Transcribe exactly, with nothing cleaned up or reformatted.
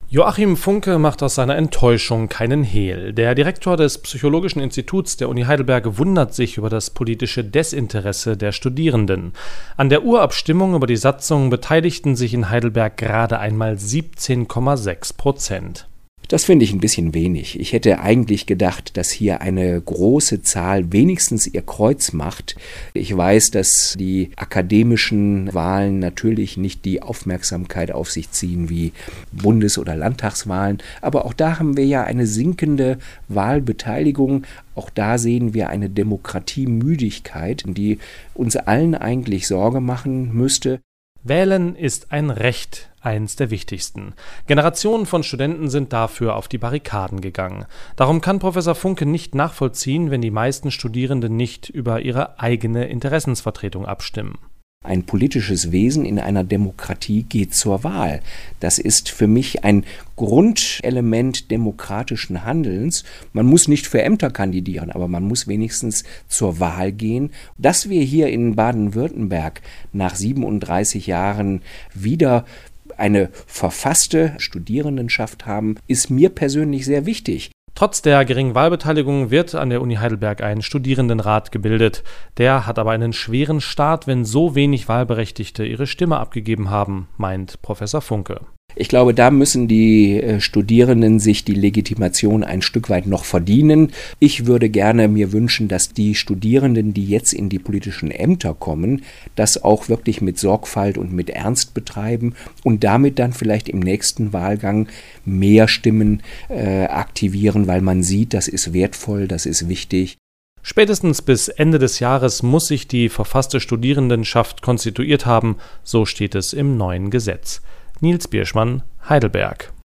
Joachim Funke macht aus seiner Enttäuschung keinen Hehl. Der Direktor des Psychologischen Instituts der Uni Heidelberg wundert sich über das politische Desinteresse der Studierenden. An der Urabstimmung über die Satzung beteiligten sich in Heidelberg gerade einmal siebzehn Komma sechs Prozent. Das finde ich ein bisschen wenig. Ich hätte eigentlich gedacht, dass hier eine große Zahl wenigstens ihr Kreuz macht. Ich weiß, dass die akademischen Wahlen natürlich nicht die Aufmerksamkeit auf sich ziehen wie Bundes- oder Landtagswahlen. Aber auch da haben wir ja eine sinkende Wahlbeteiligung. Auch da sehen wir eine Demokratiemüdigkeit, die uns allen eigentlich Sorge machen müsste. Wählen ist ein Recht, eins der wichtigsten. Generationen von Studenten sind dafür auf die Barrikaden gegangen. Darum kann Professor Funke nicht nachvollziehen, wenn die meisten Studierenden nicht über ihre eigene Interessensvertretung abstimmen. Ein politisches Wesen in einer Demokratie geht zur Wahl. Das ist für mich ein Grundelement demokratischen Handelns. Man muss nicht für Ämter kandidieren, aber man muss wenigstens zur Wahl gehen. Dass wir hier in Baden-Württemberg nach siebenunddreißig Jahren wieder eine verfasste Studierendenschaft haben, ist mir persönlich sehr wichtig. Trotz der geringen Wahlbeteiligung wird an der Uni Heidelberg ein Studierendenrat gebildet. Der hat aber einen schweren Start, wenn so wenig Wahlberechtigte ihre Stimme abgegeben haben, meint Professor Funke. Ich glaube, da müssen die Studierenden sich die Legitimation ein Stück weit noch verdienen. Ich würde gerne mir wünschen, dass die Studierenden, die jetzt in die politischen Ämter kommen, das auch wirklich mit Sorgfalt und mit Ernst betreiben und damit dann vielleicht im nächsten Wahlgang mehr Stimmen äh, aktivieren, weil man sieht, das ist wertvoll, das ist wichtig. Spätestens bis Ende des Jahres muss sich die verfasste Studierendenschaft konstituiert haben, so steht es im neuen Gesetz. Nils Bierschmann, Heidelberg.